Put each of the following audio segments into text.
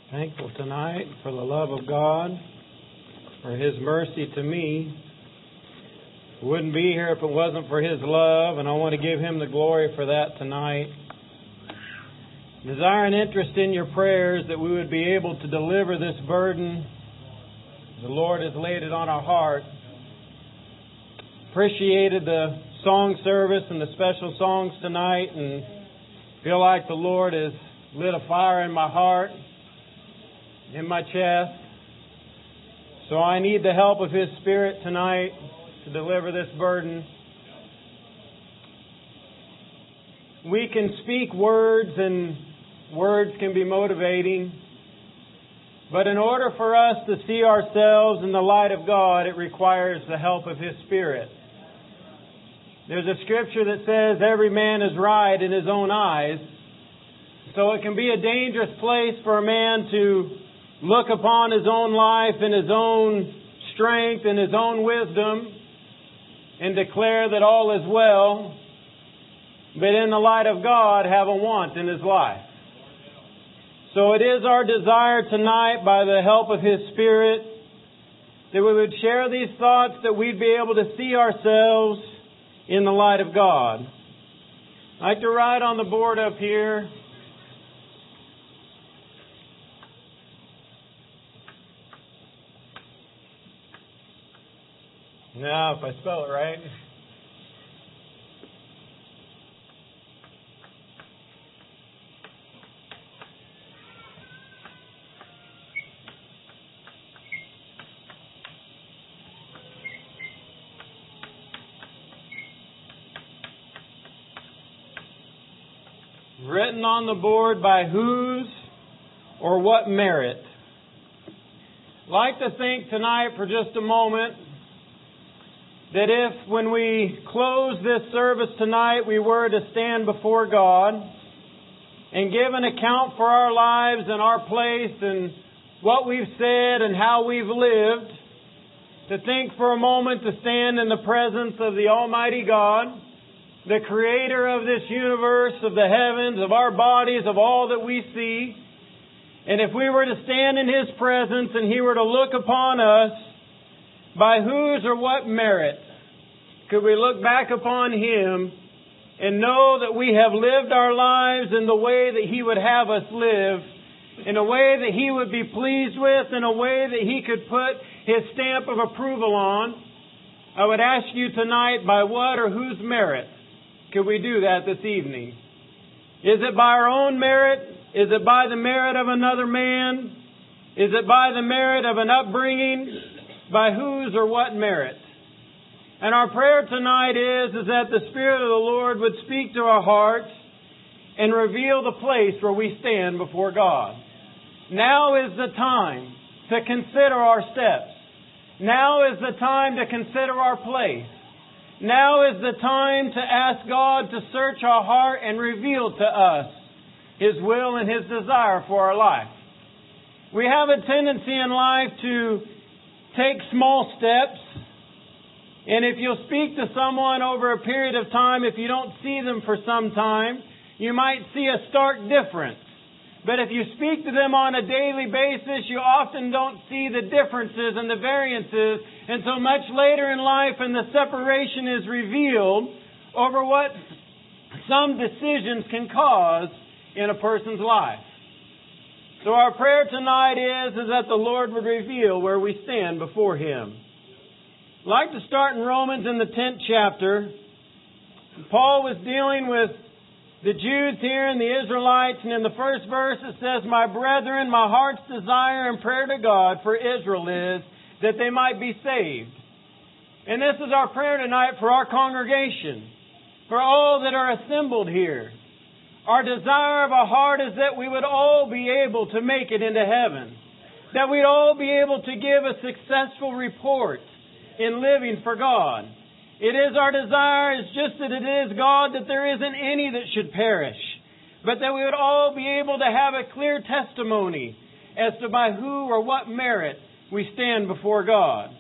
Thankful tonight for the love of God, for His mercy to me. Wouldn't be here if it wasn't for His love, and I want to give Him the glory for that tonight. Desire and interest in your prayers that we would be able to deliver this burden. The Lord has laid it on our heart. Appreciated the song service and the special songs tonight, and feel like the Lord has lit a fire in my heart, in my chest. So I need the help of His Spirit tonight to deliver this burden. We can speak words, and words can be motivating. But in order for us to see ourselves in the light of God, it requires the help of His Spirit. There's a scripture that says every man is right in his own eyes. So it can be a dangerous place for a man to look upon his own life and his own strength and his own wisdom and declare that all is well, but in the light of God have a want in his life. So it is our desire tonight, by the help of His Spirit, that we would share these thoughts, that we'd be able to see ourselves in the light of God. I'd like to write on the board up here, now, if I spell it right. Written on the board, by whose or what merit. I'd like to think tonight for just a moment that if, when we close this service tonight, we were to stand before God and give an account for our lives and our place and what we've said and how we've lived, to think for a moment to stand in the presence of the Almighty God, the Creator of this universe, of the heavens, of our bodies, of all that we see. And if we were to stand in His presence and He were to look upon us, by whose or what merit could we look back upon Him and know that we have lived our lives in the way that He would have us live, in a way that He would be pleased with, in a way that He could put His stamp of approval on? I would ask you tonight, by what or whose merit could we do that this evening? Is it by our own merit? Is it by the merit of another man? Is it by the merit of an upbringing? By whose or what merit? And our prayer tonight is that the Spirit of the Lord would speak to our hearts and reveal the place where we stand before God. Now is the time to consider our steps. Now is the time to consider our place. Now is the time to ask God to search our heart and reveal to us His will and His desire for our life. We have a tendency in life to take small steps. And if you'll speak to someone over a period of time, if you don't see them for some time, you might see a stark difference. But if you speak to them on a daily basis, you often don't see the differences and the variances until much later in life, and the separation is revealed over what some decisions can cause in a person's life. So our prayer tonight is that the Lord would reveal where we stand before Him. I'd like to start in Romans in the 10th chapter. Paul was dealing with the Jews here and the Israelites, and in the first verse it says, "My brethren, my heart's desire and prayer to God for Israel is that they might be saved." And this is our prayer tonight for our congregation, for all that are assembled here. Our desire of our heart is that we would all be able to make it into heaven, that we'd all be able to give a successful report in living for God. It is our desire, it's just that it is God, that there isn't any that should perish, but that we would all be able to have a clear testimony as to by who or what merit we stand before God.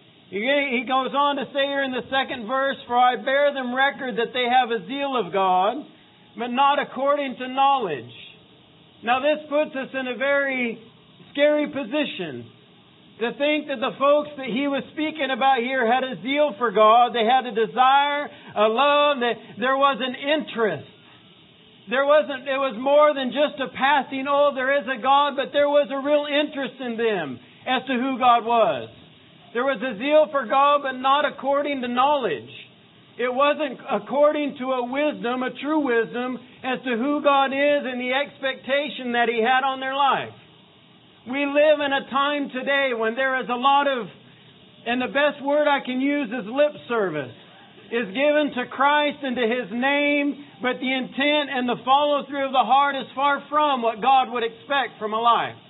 He goes on to say here in the second verse, "For I bear them record that they have a zeal of God, but not according to knowledge." Now this puts us in a very scary position to think that the folks that he was speaking about here had a zeal for God. They had a desire, a love, that there was an interest. It was more than just a passing, there is a God, but there was a real interest in them as to who God was. There was a zeal for God, but not according to knowledge. It wasn't according to a wisdom, a true wisdom, as to who God is and the expectation that He had on their life. We live in a time today when there is a lot of, and the best word I can use is lip service, is given to Christ and to His name, but the intent and the follow-through of the heart is far from what God would expect from a life.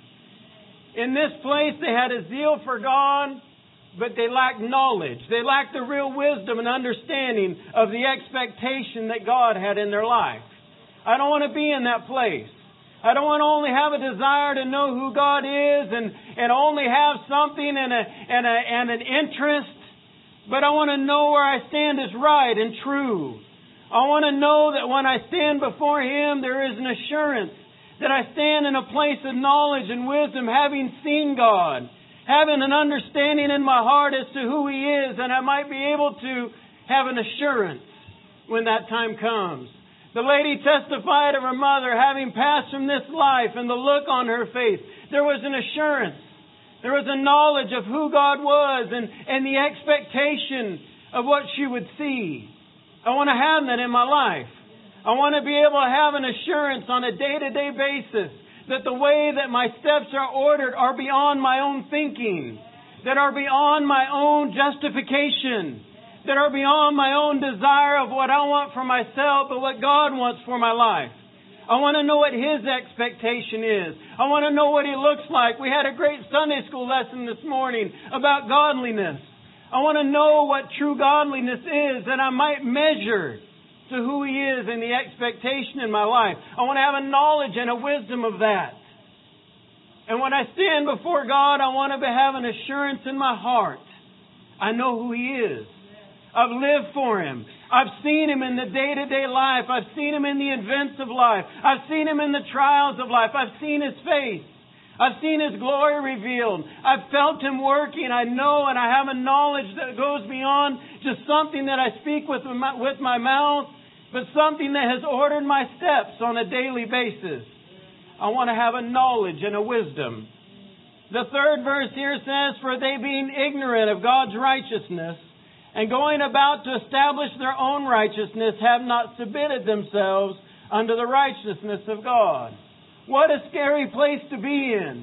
In this place, they had a zeal for God, but they lacked knowledge. They lacked the real wisdom and understanding of the expectation that God had in their life. I don't want to be in that place. I don't want to only have a desire to know who God is and only have something and an interest, but I want to know where I stand is right and true. I want to know that when I stand before Him, there is an assurance that I stand in a place of knowledge and wisdom, having seen God, having an understanding in my heart as to who He is, and I might be able to have an assurance when that time comes. The lady testified of her mother having passed from this life, and the look on her face. There was an assurance. There was a knowledge of who God was and the expectation of what she would see. I want to have that in my life. I want to be able to have an assurance on a day-to-day basis that the way that my steps are ordered are beyond my own thinking, that are beyond my own justification, that are beyond my own desire of what I want for myself, but what God wants for my life. I want to know what His expectation is. I want to know what He looks like. We had a great Sunday school lesson this morning about godliness. I want to know what true godliness is, that I might measure to who He is and the expectation in my life. I want to have a knowledge and a wisdom of that. And when I stand before God, I want to have an assurance in my heart. I know who He is. I've lived for Him. I've seen Him in the day-to-day life. I've seen Him in the events of life. I've seen Him in the trials of life. I've seen His face. I've seen His glory revealed. I've felt Him working. I know and I have a knowledge that goes beyond just something that I speak with my mouth, but something that has ordered my steps on a daily basis. I want to have a knowledge and a wisdom. The third verse here says, "For they being ignorant of God's righteousness, and going about to establish their own righteousness, have not submitted themselves unto the righteousness of God." What a scary place to be in.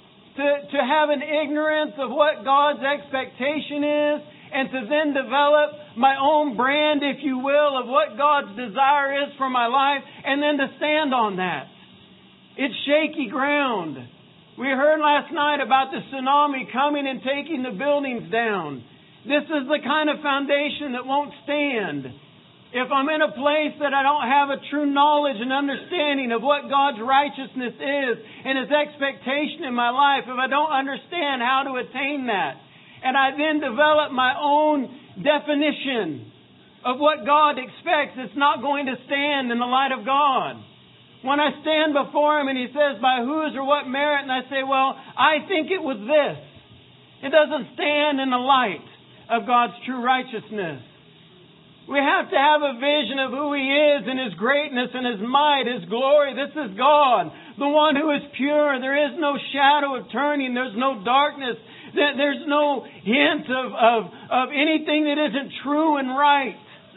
To have an ignorance of what God's expectation is, and to then develop my own brand, if you will, of what God's desire is for my life, and then to stand on that. It's shaky ground. We heard last night about the tsunami coming and taking the buildings down. This is the kind of foundation that won't stand. If I'm in a place that I don't have a true knowledge and understanding of what God's righteousness is and His expectation in my life, if I don't understand how to attain that, and I then develop my own definition of what God expects, it's not going to stand in the light of God. When I stand before Him and He says, "By whose or what merit?" and I say, "Well, I think it was this." It doesn't stand in the light of God's true righteousness. We have to have a vision of who He is and His greatness and His might, His glory. This is God, the one who is pure. There is no shadow of turning. There's no darkness. There's no hint of anything that isn't true and right.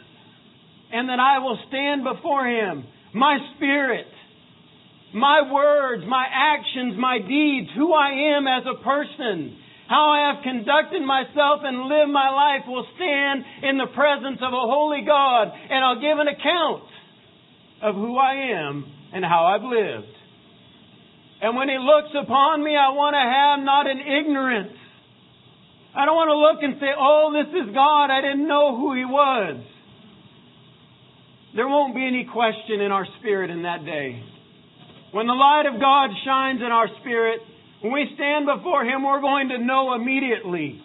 And that I will stand before Him, my spirit, my words, my actions, my deeds, who I am as a person, how I have conducted myself and lived my life will stand in the presence of a holy God, and I'll give an account of who I am and how I've lived. And when He looks upon me, I want to have not an ignorance. I don't want to look and say, "Oh, this is God. I didn't know who He was." There won't be any question in our spirit in that day. When the light of God shines in our spirit, when we stand before Him, we're going to know immediately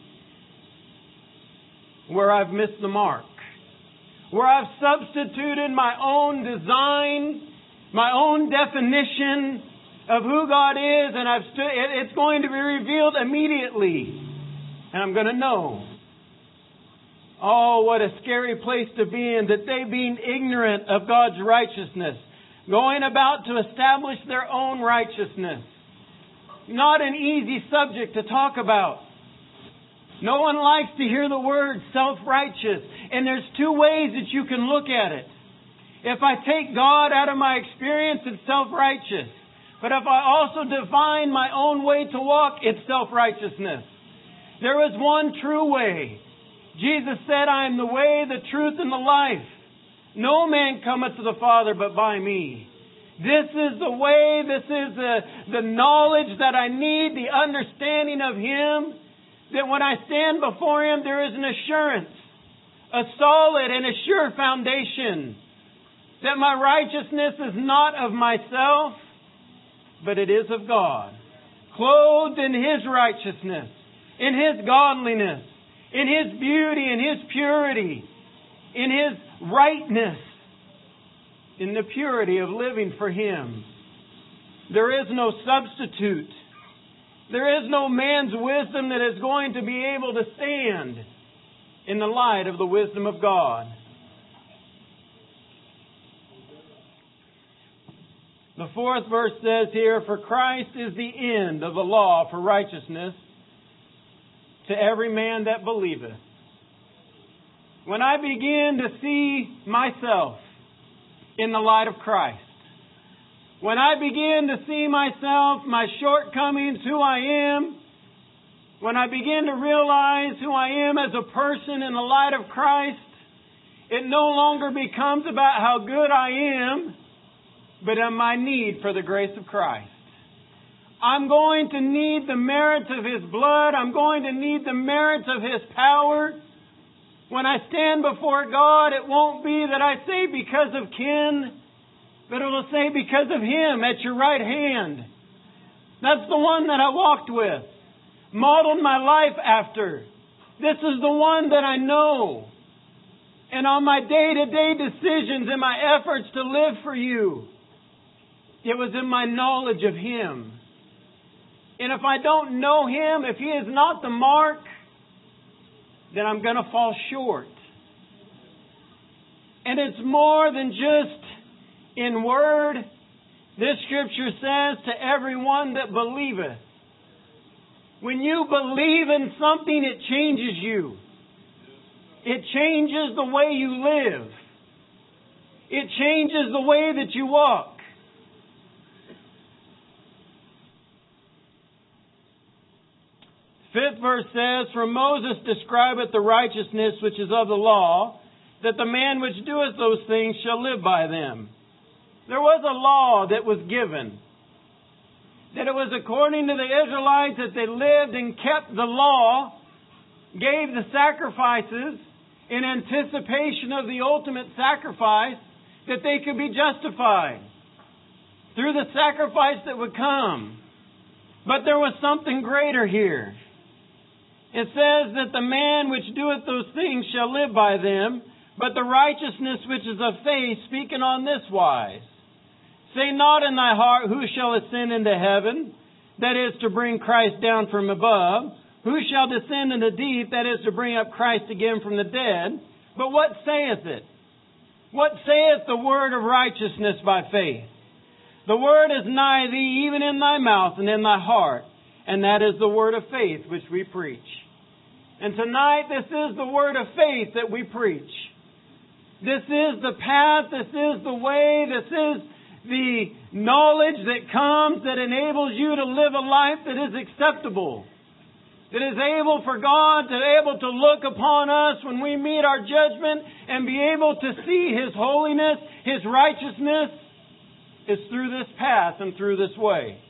where I've missed the mark, where I've substituted my own design, my own definition of who God is, and it's going to be revealed immediately. And I'm going to know. Oh, what a scary place to be in, that they, being ignorant of God's righteousness, going about to establish their own righteousness. Not an easy subject to talk about. No one likes to hear the word self-righteous. And there's two ways that you can look at it. If I take God out of my experience, it's self-righteous. But if I also define my own way to walk, it's self-righteousness. There is one true way. Jesus said, I am the way, the truth, and the life. No man cometh to the Father but by me. This is the way, this is the knowledge that I need, the understanding of Him, that when I stand before Him, there is an assurance, a solid and a sure foundation, that my righteousness is not of myself, but it is of God. Clothed in His righteousness, in His godliness, in His beauty, in His purity, in His rightness, in the purity of living for Him. There is no substitute. There is no man's wisdom that is going to be able to stand in the light of the wisdom of God. The fourth verse says here, for Christ is the end of the law for righteousness to every man that believeth. When I begin to see myself in the light of Christ, when I begin to see myself, my shortcomings, who I am, when I begin to realize who I am as a person in the light of Christ, it no longer becomes about how good I am, but on my need for the grace of Christ. I'm going to need the merits of His blood. I'm going to need the merits of His power. When I stand before God, it won't be that I say because of kin, but it will say because of Him at your right hand. That's the one that I walked with, modeled my life after. This is the one that I know. And on my day-to-day decisions and my efforts to live for You, it was in my knowledge of Him. And if I don't know Him, if He is not the mark, then I'm going to fall short. And it's more than just in word. This scripture says, to everyone that believeth. When you believe in something, it changes you. It changes the way you live. It changes the way that you walk. Fifth verse says, for Moses describeth the righteousness which is of the law, that the man which doeth those things shall live by them. There was a law that was given. That it was according to the Israelites that they lived and kept the law, gave the sacrifices in anticipation of the ultimate sacrifice, that they could be justified through the sacrifice that would come. But there was something greater here. It says that the man which doeth those things shall live by them, but the righteousness which is of faith, speaking on this wise. Say not in thy heart, who shall ascend into heaven? That is to bring Christ down from above. Who shall descend into deep? That is to bring up Christ again from the dead. But what saith it? What saith the word of righteousness by faith? The word is nigh thee, even in thy mouth and in thy heart. And that is the word of faith which we preach. And tonight, this is the word of faith that we preach. This is the path, this is the way, this is the knowledge that comes that enables you to live a life that is acceptable. That is able for God to be able to look upon us when we meet our judgment and be able to see His holiness, His righteousness is through this path and through this way.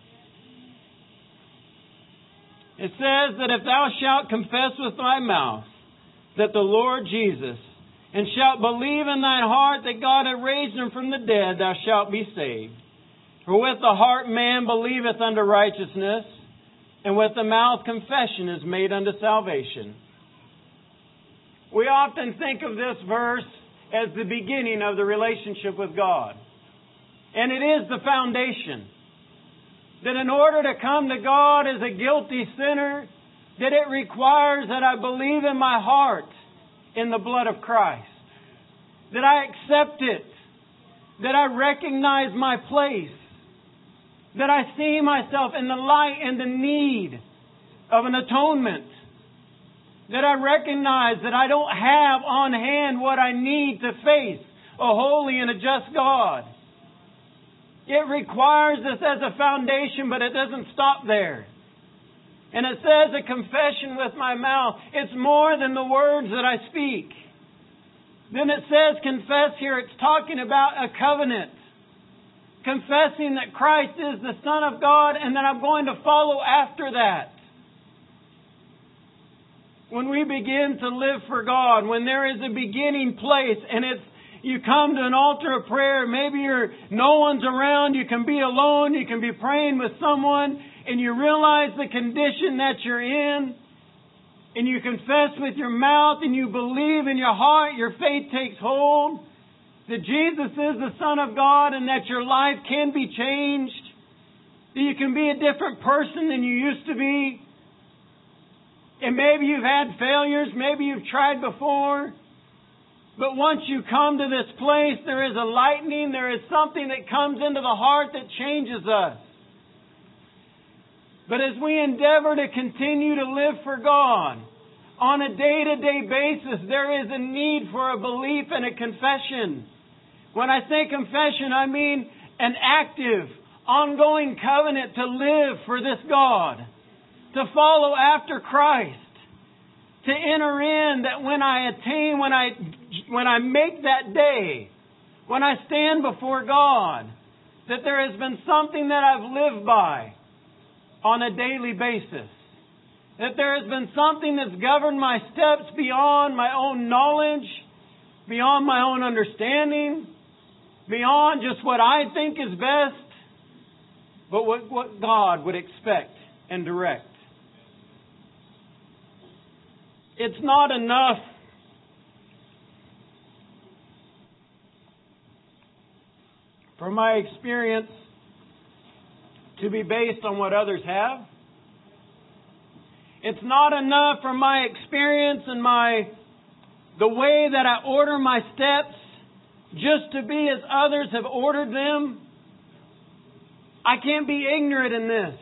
It says that if thou shalt confess with thy mouth that the Lord Jesus, and shalt believe in thine heart that God hath raised Him from the dead, thou shalt be saved. For with the heart man believeth unto righteousness, and with the mouth confession is made unto salvation. We often think of this verse as the beginning of the relationship with God. And it is the foundation. that in order to come to God as a guilty sinner, that it requires that I believe in my heart in the blood of Christ. That I accept it. That I recognize my place. That I see myself in the light and the need of an atonement. That I recognize that I don't have on hand what I need to face a holy and a just God. It requires this as a foundation, but it doesn't stop there. And it says a confession with my mouth. It's more than the words that I speak. Then it says confess here. It's talking about a covenant. Confessing that Christ is the Son of God and that I'm going to follow after that. When we begin to live for God, when there is a beginning place and you come to an altar of prayer, maybe no one's around, you can be alone, you can be praying with someone, and you realize the condition that you're in, and you confess with your mouth, and you believe in your heart, your faith takes hold, that Jesus is the Son of God, and that your life can be changed, that you can be a different person than you used to be. And maybe you've had failures, maybe you've tried before, but once you come to this place, there is a lightning, there is something that comes into the heart that changes us. But as we endeavor to continue to live for God, on a day-to-day basis, there is a need for a belief and a confession. When I say confession, I mean an active, ongoing covenant to live for this God, to follow after Christ, to enter in that when I attain, when I make that day, when I stand before God, that there has been something that I've lived by on a daily basis. That there has been something that's governed my steps beyond my own knowledge, beyond my own understanding, beyond just what I think is best, but what God would expect and direct. It's not enough for my experience to be based on what others have. It's not enough for my experience and the way that I order my steps just to be as others have ordered them. I can't be ignorant in this.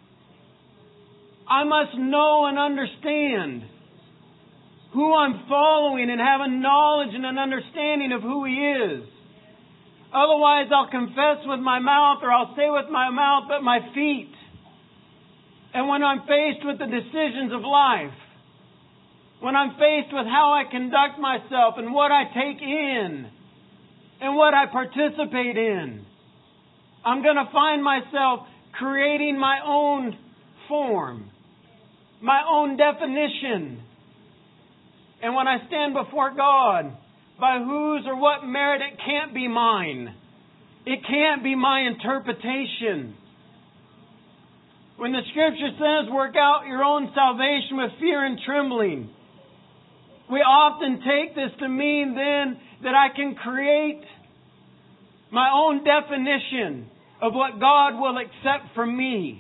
I must know and understand who I'm following and have a knowledge and an understanding of who He is. Otherwise, I'll confess with my mouth or I'll say with my mouth, but my feet. And when I'm faced with the decisions of life, when I'm faced with how I conduct myself and what I take in and what I participate in, I'm going to find myself creating my own form, my own definition. And when I stand before God, by whose or what merit, it can't be mine. It can't be my interpretation. When the Scripture says, work out your own salvation with fear and trembling, we often take this to mean then that I can create my own definition of what God will accept from me.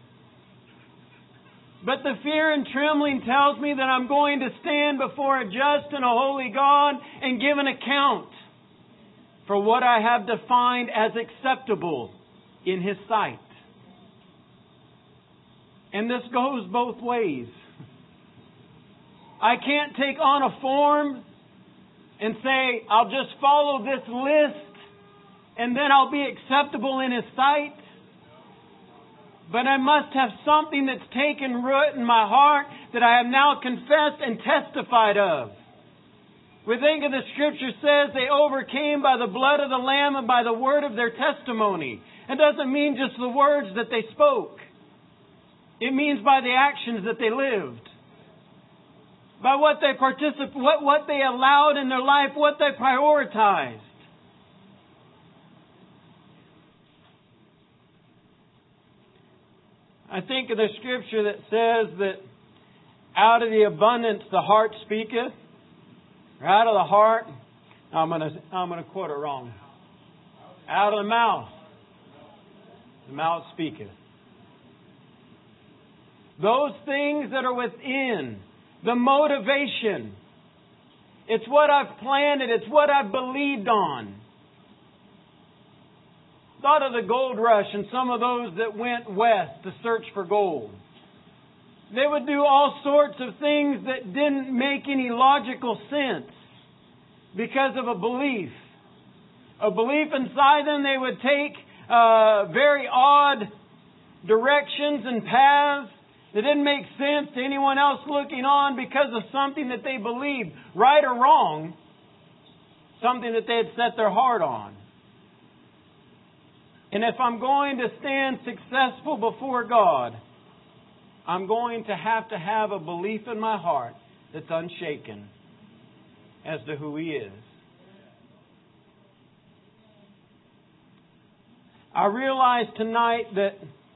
But the fear and trembling tells me that I'm going to stand before a just and a holy God and give an account for what I have defined as acceptable in His sight. And this goes both ways. I can't take on a form and say, I'll just follow this list and then I'll be acceptable in His sight. But I must have something that's taken root in my heart that I have now confessed and testified of. We think of the Scripture says they overcame by the blood of the Lamb and by the word of their testimony. It doesn't mean just the words that they spoke. It means by the actions that they lived. By what they what they allowed in their life, what they prioritized. I think of the Scripture that says that out of the abundance the heart speaketh. Or out of the heart, I'm going to quote it wrong. Out of the mouth speaketh. Those things that are within, the motivation. It's what I've planted. It's what I've believed on. Thought of the gold rush and some of those that went west to search for gold. They would do all sorts of things that didn't make any logical sense because of a belief. A belief inside them. They would take very odd directions and paths that didn't make sense to anyone else looking on because of something that they believed, right or wrong, something that they had set their heart on. And if I'm going to stand successful before God, I'm going to have a belief in my heart that's unshaken as to who He is. I realize tonight that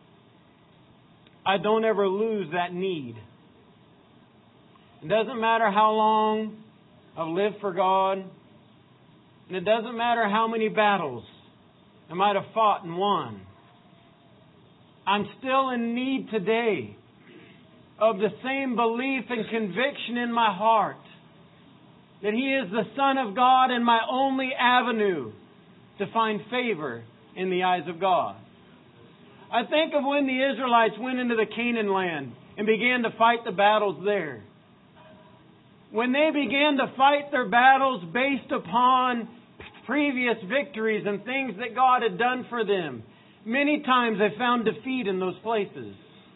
I don't ever lose that need. It doesn't matter how long I've lived for God, and it doesn't matter how many battles I might have fought and won. I'm still in need today of the same belief and conviction in my heart that He is the Son of God and my only avenue to find favor in the eyes of God. I think of when the Israelites went into the Canaan land and began to fight the battles there. When they began to fight their battles based upon previous victories and things that God had done for them, many times they found defeat in those places.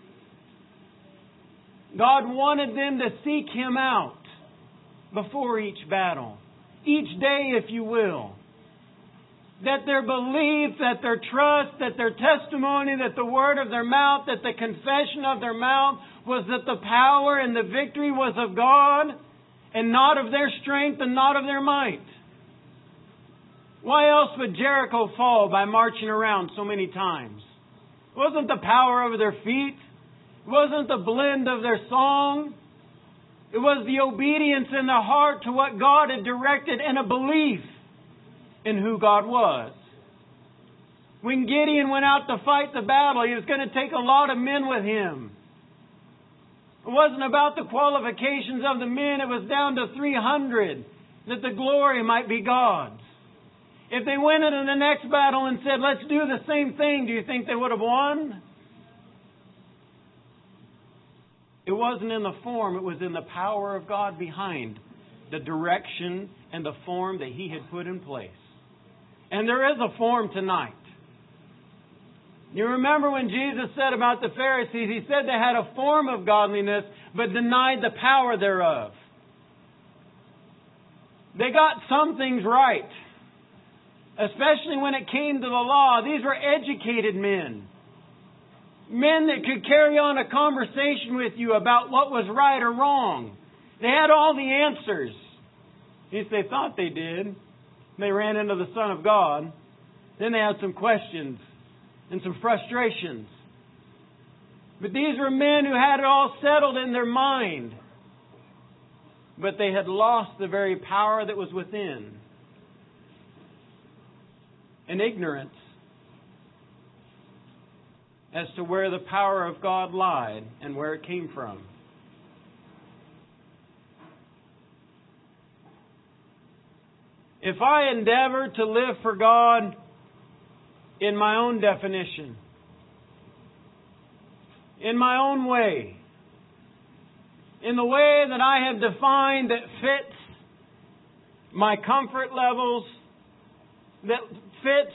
God wanted them to seek Him out before each battle, each day, if you will. That their belief, that their trust, that their testimony, that the word of their mouth, that the confession of their mouth was that the power and the victory was of God and not of their strength and not of their might. Why else would Jericho fall by marching around so many times? It wasn't the power of their feet. It wasn't the blend of their song. It was the obedience in their heart to what God had directed and a belief in who God was. When Gideon went out to fight the battle, he was going to take a lot of men with him. It wasn't about the qualifications of the men. It was down to 300 that the glory might be God's. If they went into the next battle and said, let's do the same thing, do you think they would have won? It wasn't in the form, it was in the power of God behind the direction and the form that He had put in place. And there is a form tonight. You remember when Jesus said about the Pharisees, He said they had a form of godliness, but denied the power thereof. They got some things right. Especially when it came to the law. These were educated men. Men that could carry on a conversation with you about what was right or wrong. They had all the answers. At least they thought they did. They ran into the Son of God. Then they had some questions and some frustrations. But these were men who had it all settled in their mind. But they had lost the very power that was within. And ignorance as to where the power of God lied and where it came from. If I endeavor to live for God in my own definition, in my own way, in the way that I have defined that fits my comfort levels, that fits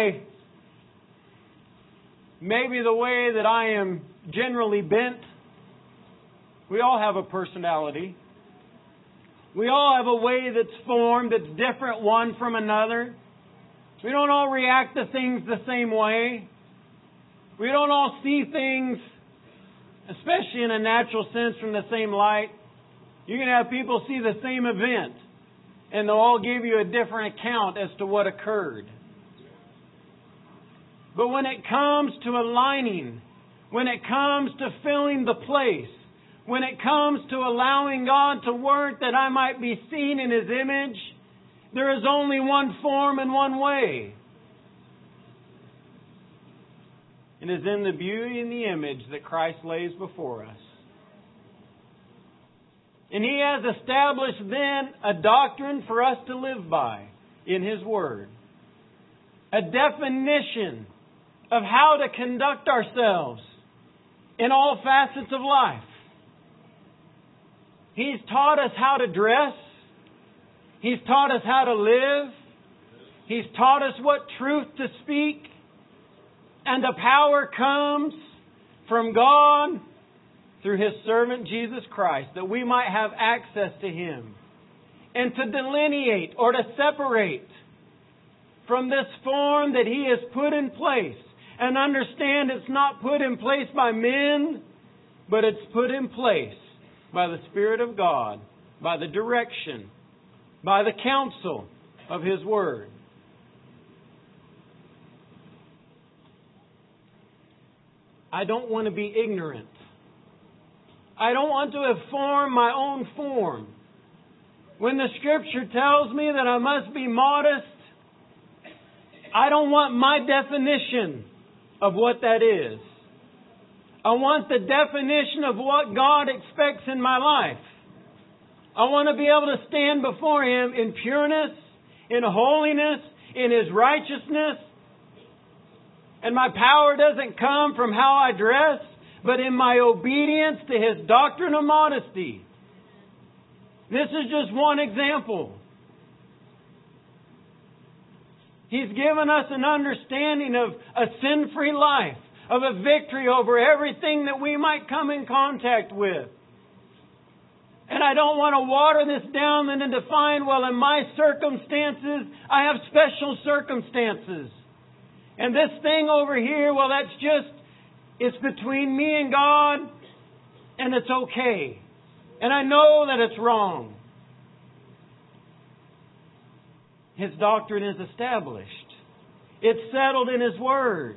maybe the way that I am generally bent. We all have a personality. We all have a way that's formed that's different one from another. We don't all react to things the same way. We don't all see things, especially in a natural sense, from the same light. You can have people see the same event, and they'll all give you a different account as to what occurred. But when it comes to aligning, when it comes to filling the place, when it comes to allowing God to work that I might be seen in His image, there is only one form and one way. and is in the beauty and the image that Christ lays before us. And He has established then a doctrine for us to live by in His Word. A definition of how to conduct ourselves in all facets of life. He's taught us how to dress. He's taught us how to live. He's taught us what truth to speak. And the power comes from God through His servant Jesus Christ, that we might have access to Him. And to delineate or to separate from this form that He has put in place. And understand it's not put in place by men, but it's put in place by the Spirit of God, by the direction, by the counsel of His Word. I don't want to be ignorant. I don't want to have formed my own form. When the Scripture tells me that I must be modest, I don't want my definition of what that is. I want the definition of what God expects in my life. I want to be able to stand before Him in pureness, in holiness, in His righteousness. And my power doesn't come from how I dress, but in my obedience to His doctrine of modesty. This is just one example. He's given us an understanding of a sin-free life, of a victory over everything that we might come in contact with. And I don't want to water this down and to define, well, in my circumstances, I have special circumstances. And this thing over here, well, that's just, it's between me and God, and it's okay. And I know that it's wrong. His doctrine is established. It's settled in His Word.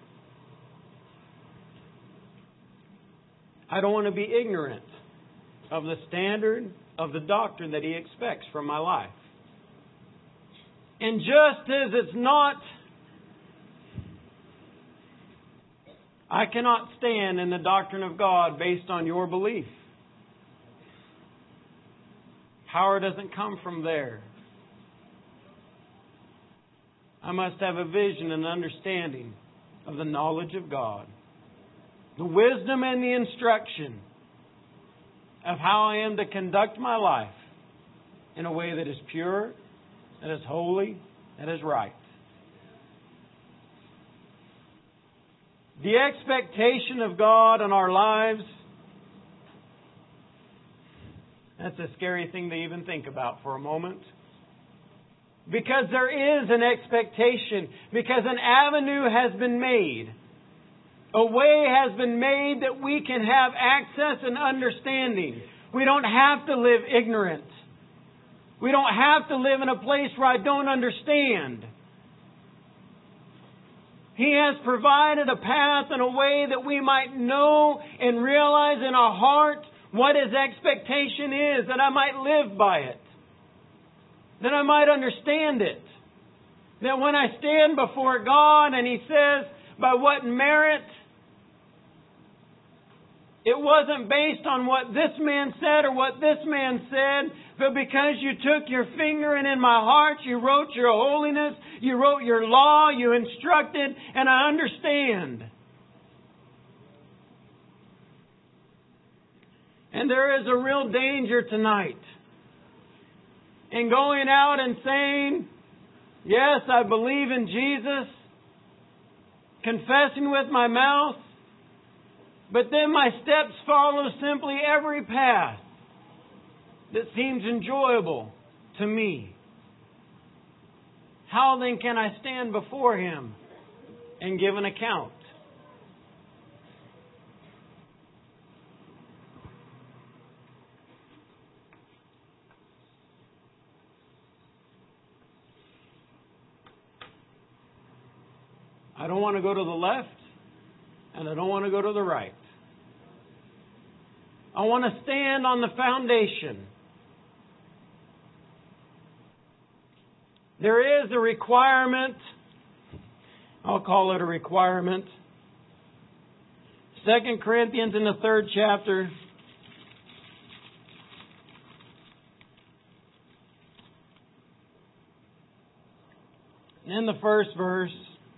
I don't want to be ignorant of the standard of the doctrine that He expects from my life. And just as it's not, I cannot stand in the doctrine of God based on your belief. Power doesn't come from there. I must have a vision and understanding of the knowledge of God. The wisdom and the instruction of how I am to conduct my life in a way that is pure, that is holy, that is right. The expectation of God on our lives, that's a scary thing to even think about for a moment. Because there is an expectation. Because an avenue has been made. A way has been made that we can have access and understanding. We don't have to live ignorant. We don't have to live in a place where I don't understand. He has provided a path and a way that we might know and realize in our heart what His expectation is, that I might live by it. That I might understand it. That when I stand before God and He says, by what merit, it wasn't based on what this man said or what this man said, but because you took your finger and in my heart you wrote your holiness, you wrote your law, you instructed, and I understand. And there is a real danger tonight in going out and saying, yes, I believe in Jesus, confessing with my mouth, but then my steps follow simply every path that seems enjoyable to me. How then can I stand before Him and give an account? I don't want to go to the left, and I don't want to go to the right. I want to stand on the foundation. There is a requirement, I'll call it a requirement, 2 Corinthians in the 3rd chapter. In the first verse,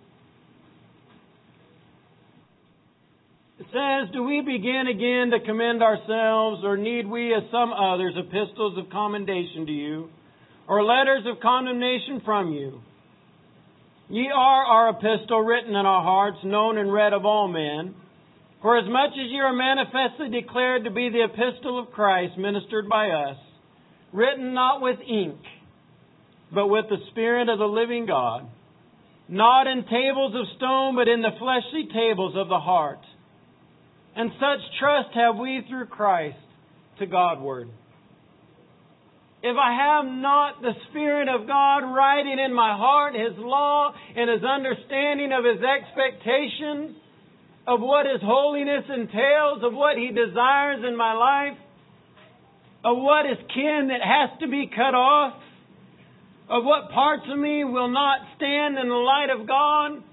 it says, "Do we begin again to commend ourselves, or need we, as some others, epistles of commendation to you, or letters of condemnation from you? Ye are our epistle, written in our hearts, known and read of all men. For as much as ye are manifestly declared to be the epistle of Christ, ministered by us, written not with ink, but with the Spirit of the living God, not in tables of stone, but in the fleshly tables of the heart. And such trust have we through Christ to Godward." If I have not the Spirit of God writing in my heart His law and His understanding of His expectation of what His holiness entails, of what He desires in my life, of what is kin that has to be cut off, of what parts of me will not stand in the light of God,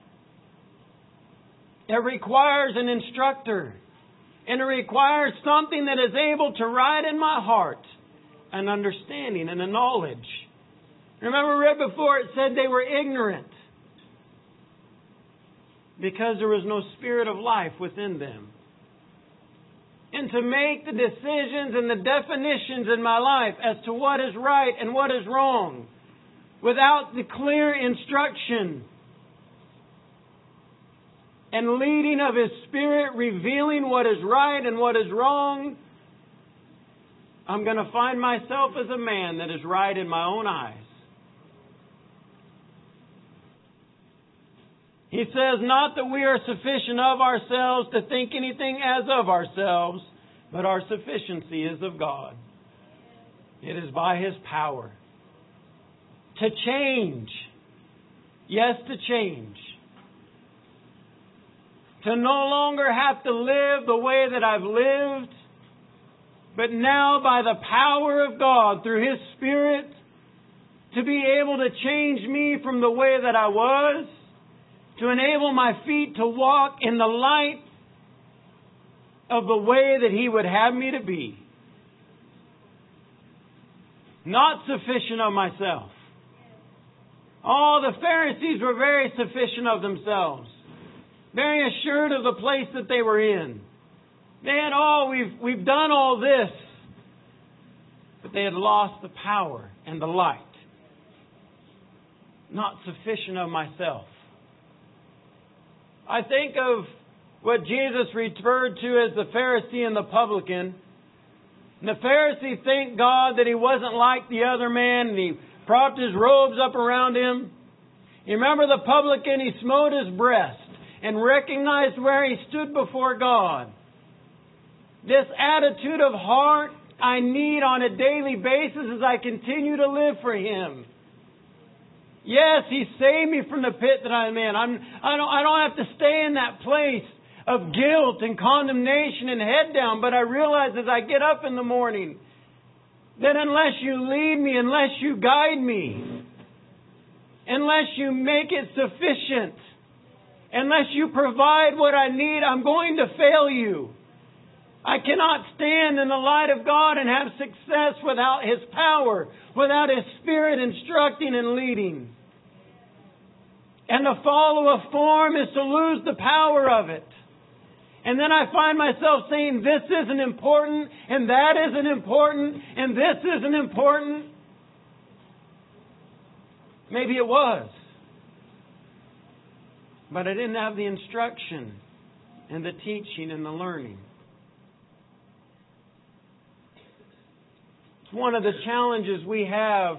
it requires an instructor. And it requires something that is able to write in my heart an understanding and a knowledge. Remember, read before, it said they were ignorant because there was no spirit of life within them. And to make the decisions and the definitions in my life as to what is right and what is wrong without the clear instruction and leading of His Spirit revealing what is right and what is wrong, I'm going to find myself as a man that is right in my own eyes. He says, "Not that we are sufficient of ourselves to think anything as of ourselves, but our sufficiency is of God." It is by His power to change. Yes, to change. To no longer have to live the way that I've lived, but now by the power of God through His Spirit to be able to change me from the way that I was, to enable my feet to walk in the light of the way that He would have me to be. Not sufficient of myself. Oh, the Pharisees were very sufficient of themselves. Very assured of the place that they were in. They had, we've done all this. But they had lost the power and the light. Not sufficient of myself. I think of what Jesus referred to as the Pharisee and the publican. And the Pharisee thanked God that he wasn't like the other man, and he propped his robes up around him. You remember the publican, he smote his breast and recognized where he stood before God. This attitude of heart I need on a daily basis as I continue to live for Him. Yes, He saved me from the pit that I'm in. I don't have to stay in that place of guilt and condemnation and head down. But I realize as I get up in the morning that unless You lead me, unless You guide me, unless You make it sufficient, unless You provide what I need, I'm going to fail You. I cannot stand in the light of God and have success without His power, without His Spirit instructing and leading. And to follow a form is to lose the power of it. And then I find myself saying, this isn't important, and that isn't important, and this isn't important. Maybe it was. But I didn't have the instruction and the teaching and the learning. It's one of the challenges we have.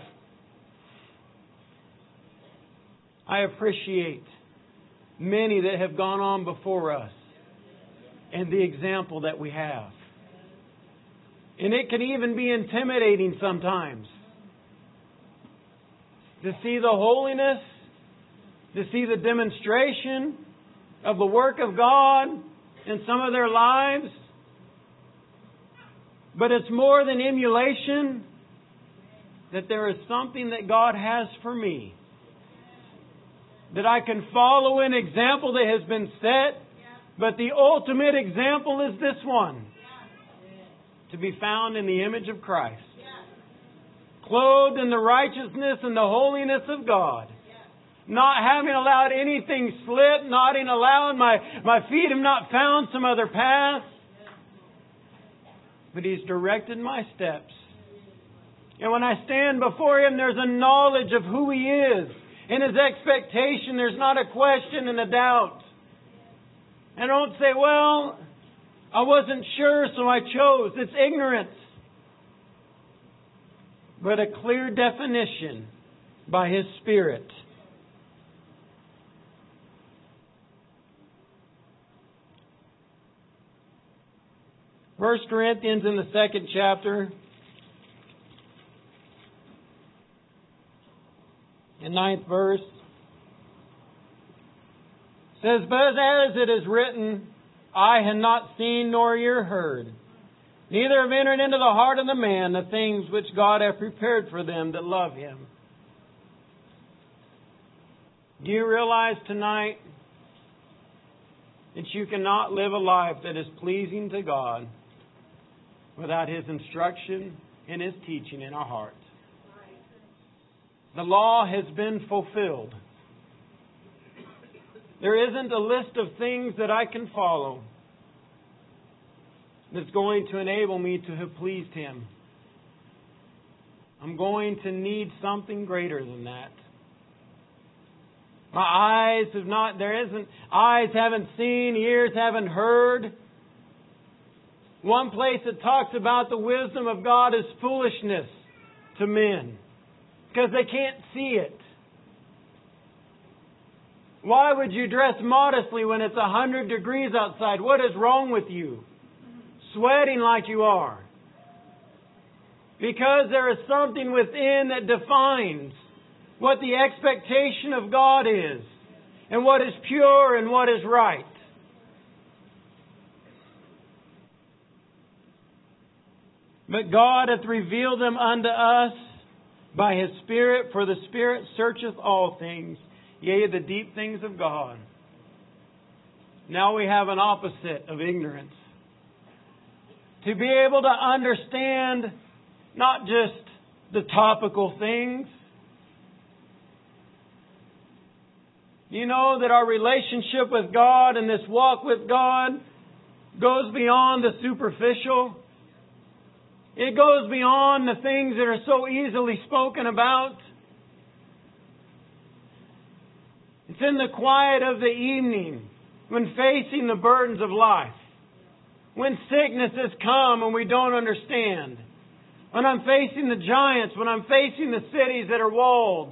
I appreciate many that have gone on before us and the example that we have. And it can even be intimidating sometimes to see the holiness, to see the demonstration of the work of God in some of their lives. But it's more than emulation, that there is something that God has for me. That I can follow an example that has been set But the ultimate example is this one. To be found in the image of Christ. Clothed in the righteousness and the holiness of God. Not having allowed anything slip. Not in allowing my feet have not found some other path. But He's directed my steps. And when I stand before Him, there's a knowledge of who He is. In His expectation, there's not a question and a doubt. And I don't say, well, I wasn't sure, so I chose. It's ignorance. But a clear definition by His Spirit. 1 Corinthians in the 2nd chapter, in 9th verse, says, "But as it is written, eye had not seen nor ear heard, neither have entered into the heart of the man the things which God hath prepared for them that love Him." Do you realize tonight that you cannot live a life that is pleasing to God without His instruction and His teaching in our hearts? The law has been fulfilled. There isn't a list of things that I can follow that's going to enable me to have pleased Him. I'm going to need something greater than that. My eyes haven't seen, ears haven't heard. One place it talks about the wisdom of God is foolishness to men, because they can't see it. Why would you dress modestly when it's 100 degrees outside? What is wrong with you? Sweating like you are. Because there is something within that defines what the expectation of God is, and what is pure and what is right. But God hath revealed them unto us by His Spirit, for the Spirit searcheth all things, yea, the deep things of God. Now we have an opposite of ignorance. To be able to understand not just the topical things. You know that our relationship with God and this walk with God goes beyond the superficial. It goes beyond the things that are so easily spoken about. It's in the quiet of the evening, when facing the burdens of life, when sicknesses come and we don't understand, when I'm facing the giants, when I'm facing the cities that are walled,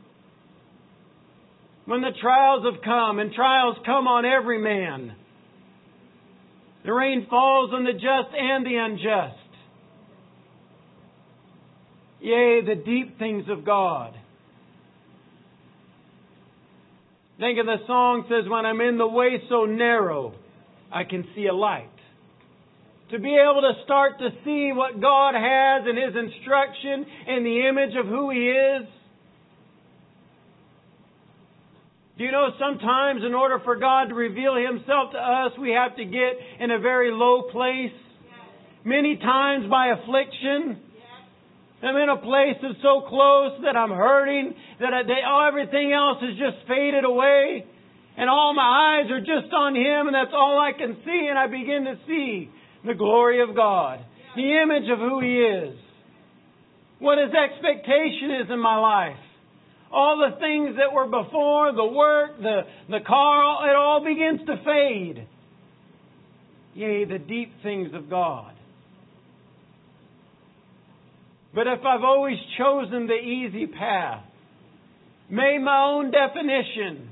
when the trials have come, and trials come on every man. The rain falls on the just and the unjust. Yea, the deep things of God. Think of the song says, when I'm in the way so narrow, I can see a light. To be able to start to see what God has in His instruction in the image of who He is. Do you know sometimes in order for God to reveal Himself to us, we have to get in a very low place? Many times by affliction. I'm in a place that's so close that I'm hurting, that everything else has just faded away. And all my eyes are just on Him, and that's all I can see. And I begin to see the glory of God, the image of who He is, what His expectation is in my life. All the things that were before, the work, the car, it all begins to fade. Yea, the deep things of God. But if I've always chosen the easy path, made my own definition.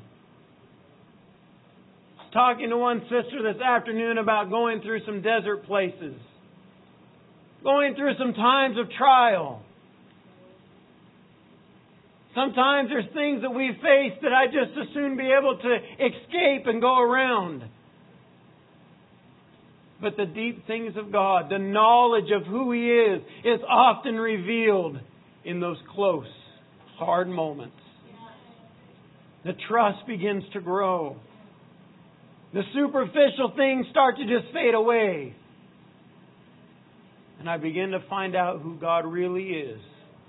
I was talking to one sister this afternoon about going through some desert places. Going through some times of trial. Sometimes there's things that we face that I just as soon be able to escape and go around. But the deep things of God, the knowledge of who He is often revealed in those close, hard moments. The trust begins to grow. The superficial things start to just fade away. And I begin to find out who God really is.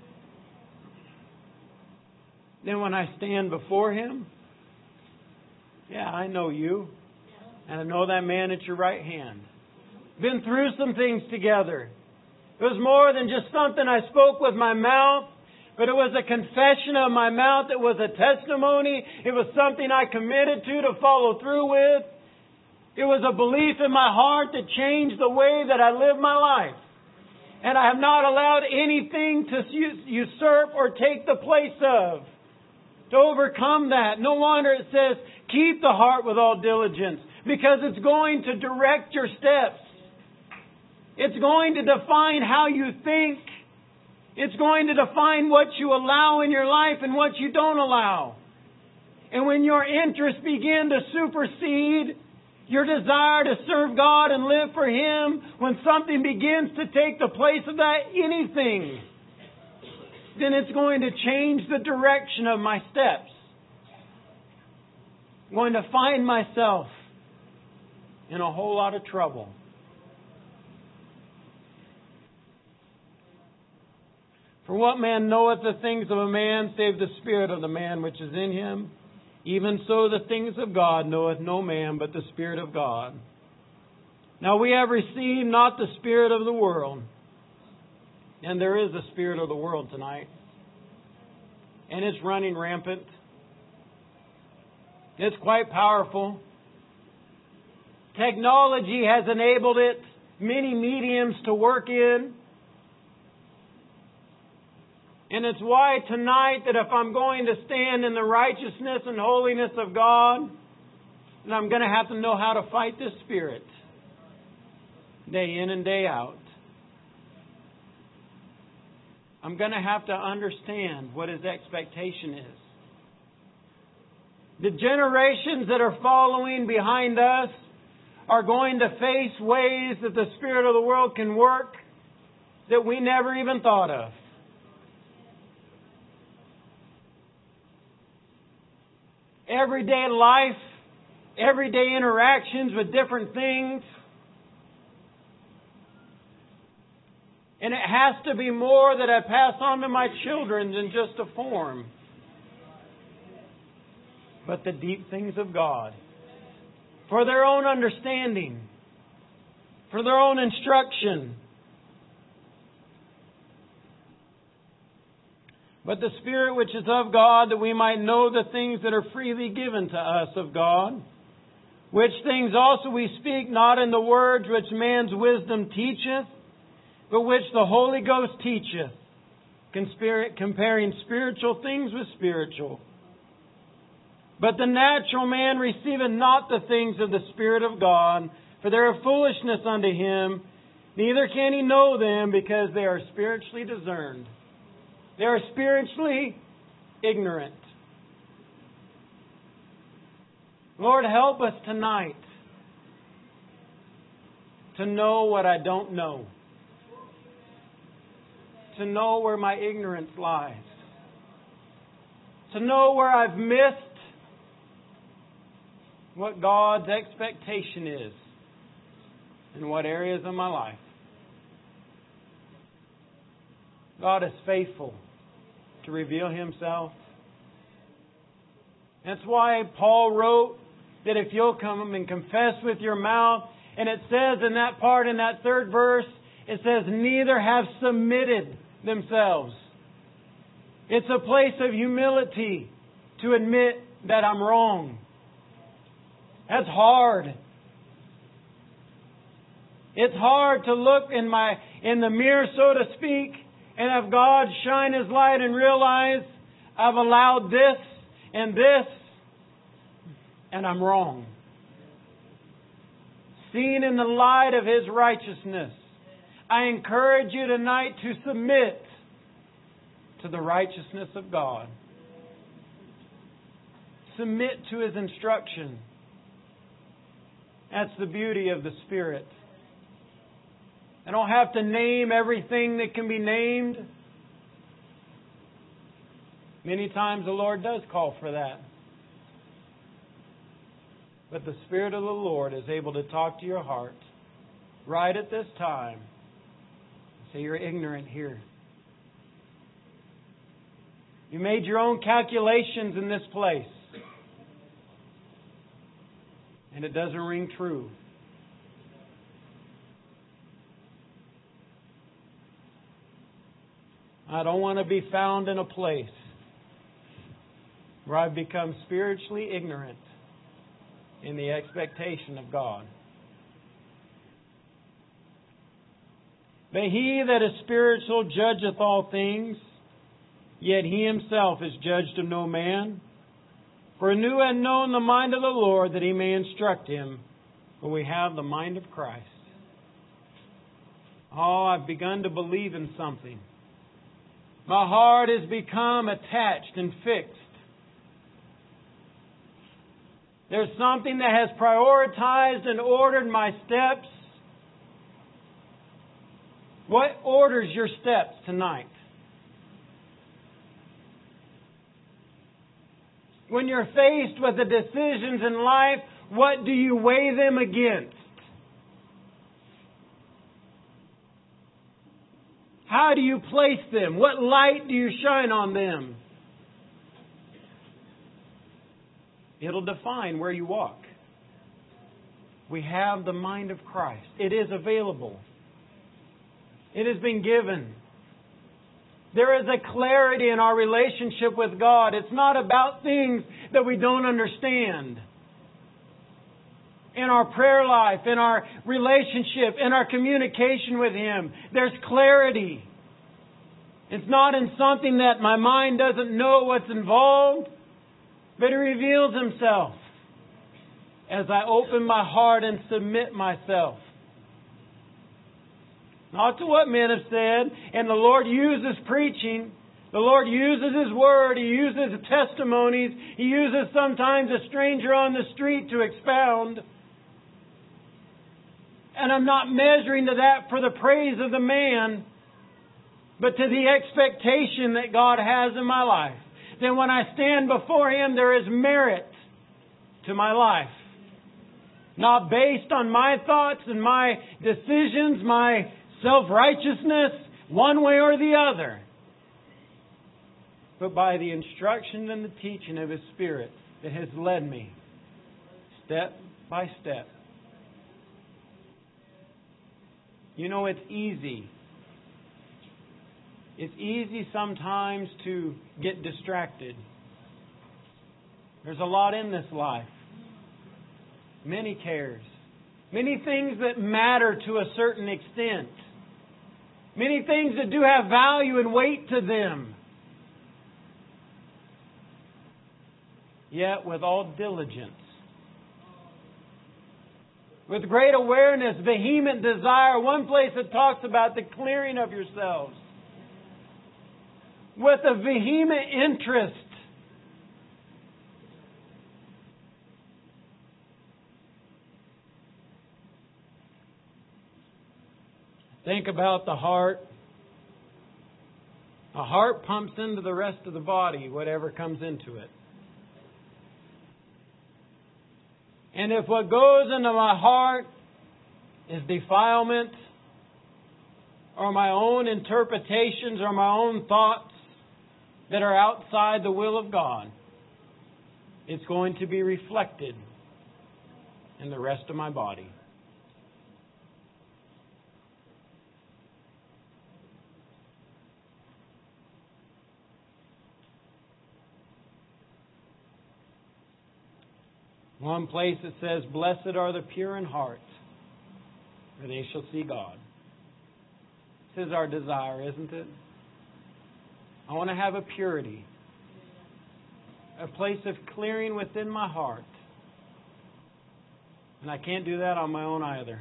Then when I stand before Him, yeah, I know you. And I know that man at your right hand. Been through some things together. It was more than just something I spoke with my mouth, but it was a confession of my mouth. It was a testimony. It was something I committed to follow through with. It was a belief in my heart that changed the way that I live my life. And I have not allowed anything to usurp or take the place of. To overcome that. No wonder it says, keep the heart with all diligence. Because it's going to direct your steps. It's going to define how you think. It's going to define what you allow in your life and what you don't allow. And when your interests begin to supersede your desire to serve God and live for Him, when something begins to take the place of that, anything, then it's going to change the direction of my steps. I'm going to find myself in a whole lot of trouble. For what man knoweth the things of a man, save the spirit of the man which is in him? Even so the things of God knoweth no man, but the Spirit of God. Now we have received not the spirit of the world. And there is a spirit of the world tonight. And it's running rampant. It's quite powerful. Technology has enabled it, many mediums to work in. And it's why tonight that if I'm going to stand in the righteousness and holiness of God, then I'm going to have to know how to fight this spirit day in and day out. I'm going to have to understand what His expectation is. The generations that are following behind us are going to face ways that the spirit of the world can work that we never even thought of. Everyday life, everyday interactions with different things. And it has to be more that I pass on to my children than just a form, but the deep things of God. For their own understanding. For their own instruction. But the Spirit which is of God, that we might know the things that are freely given to us of God. Which things also we speak, not in the words which man's wisdom teacheth, but which the Holy Ghost teacheth, comparing spiritual things with spiritual. But the natural man receiveth not the things of the Spirit of God, for they are foolishness unto him, neither can he know them, because they are spiritually discerned. They are spiritually ignorant. Lord, help us tonight to know what I don't know. To know where my ignorance lies. To know where I've missed what God's expectation is in what areas of my life. God is faithful to reveal Himself. That's why Paul wrote that if you'll come and confess with your mouth, and it says in that part, in that third verse, it says, neither have submitted themselves. It's a place of humility to admit that I'm wrong. That's hard. It's hard to look in the mirror, so to speak, and have God shine His light and realize I've allowed this and this, and I'm wrong. Seen in the light of His righteousness, I encourage you tonight to submit to the righteousness of God. Submit to His instruction. That's the beauty of the Spirit. I don't have to name everything that can be named. Many times the Lord does call for that. But the Spirit of the Lord is able to talk to your heart right at this time. Say, you're ignorant here. You made your own calculations in this place. And it doesn't ring true. I don't want to be found in a place where I've become spiritually ignorant in the expectation of God. But he that is spiritual judgeth all things, yet he himself is judged of no man. For who hath known the mind of the Lord, that he may instruct him? For we have the mind of Christ. Oh, I've begun to believe in something. My heart has become attached and fixed. There's something that has prioritized and ordered my steps. What orders your steps tonight? When you're faced with the decisions in life, what do you weigh them against? How do you place them? What light do you shine on them? It'll define where you walk. We have the mind of Christ. It is available. It has been given. There is a clarity in our relationship with God. It's not about things that we don't understand. In our prayer life, in our relationship, in our communication with Him, there's clarity. It's not in something that my mind doesn't know what's involved, but He reveals Himself as I open my heart and submit myself. Not to what men have said, and the Lord uses preaching. The Lord uses His Word. He uses testimonies. He uses sometimes a stranger on the street to expound. And I'm not measuring to that for the praise of the man, but to the expectation that God has in my life. Then when I stand before Him, there is merit to my life. Not based on my thoughts and my decisions, my self-righteousness, one way or the other, but by the instruction and the teaching of His Spirit that has led me step by step. You know, it's easy. It's easy sometimes to get distracted. There's a lot in this life. Many cares. Many things that matter to a certain extent. Many things that do have value and weight to them. Yet with all diligence, with great awareness, vehement desire. One place it talks about the clearing of yourselves. With a vehement interest. Think about the heart. A heart pumps into the rest of the body whatever comes into it. And if what goes into my heart is defilement, or my own interpretations, or my own thoughts that are outside the will of God, it's going to be reflected in the rest of my body. One place it says, "Blessed are the pure in heart, for they shall see God." This is our desire, isn't it? I want to have a purity, a place of clearing within my heart. And I can't do that on my own either.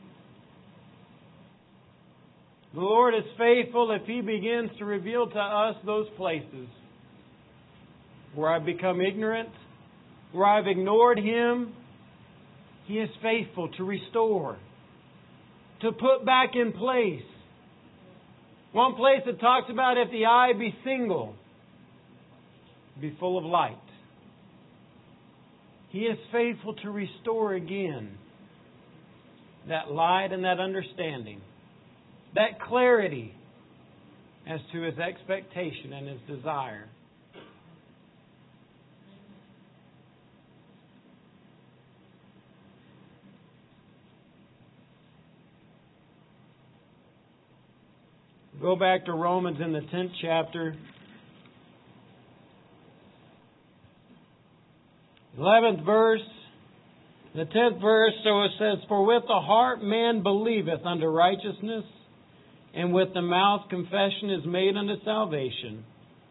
The Lord is faithful if He begins to reveal to us those places where I've become ignorant, where I've ignored Him. He is faithful to restore, to put back in place. One place it talks about if the eye be single, be full of light. He is faithful to restore again that light and that understanding, that clarity as to His expectation and His desire. Go back to Romans in the 10th chapter. 11th verse. The 10th verse, so it says, "For with the heart man believeth unto righteousness, and with the mouth confession is made unto salvation.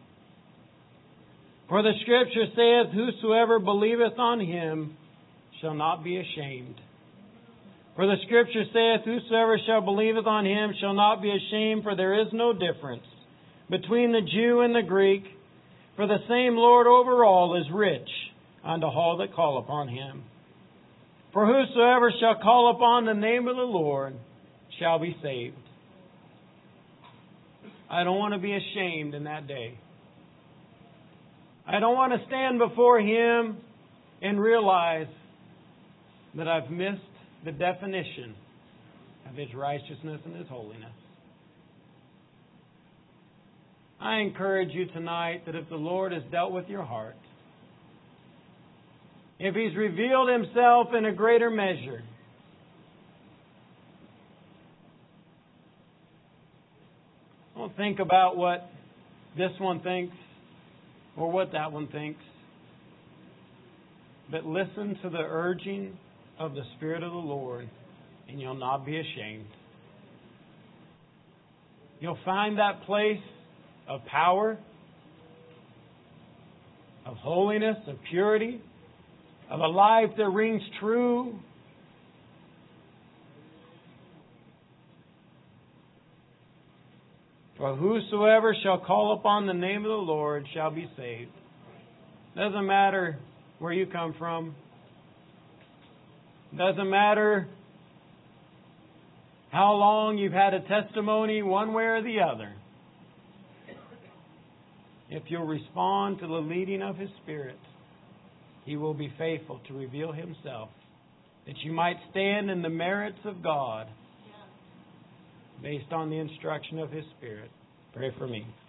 For the Scripture saith, Whosoever believeth on Him shall not be ashamed. For the Scripture saith, Whosoever shall believeth on Him shall not be ashamed, for there is no difference between the Jew and the Greek, for the same Lord over all is rich unto all that call upon Him. For whosoever shall call upon the name of the Lord shall be saved." I don't want to be ashamed in that day. I don't want to stand before Him and realize that I've missed the definition of His righteousness and His holiness. I encourage you tonight that if the Lord has dealt with your heart, if He's revealed Himself in a greater measure, don't think about what this one thinks or what that one thinks, but listen to the urging of the Spirit of the Lord, and you'll not be ashamed. You'll find that place of power, of holiness, of purity, of a life that rings true. For whosoever shall call upon the name of the Lord shall be saved. Doesn't matter where you come from. Doesn't matter how long you've had a testimony one way or the other. If you'll respond to the leading of His Spirit, He will be faithful to reveal Himself, that you might stand in the merits of God based on the instruction of His Spirit. Pray for me.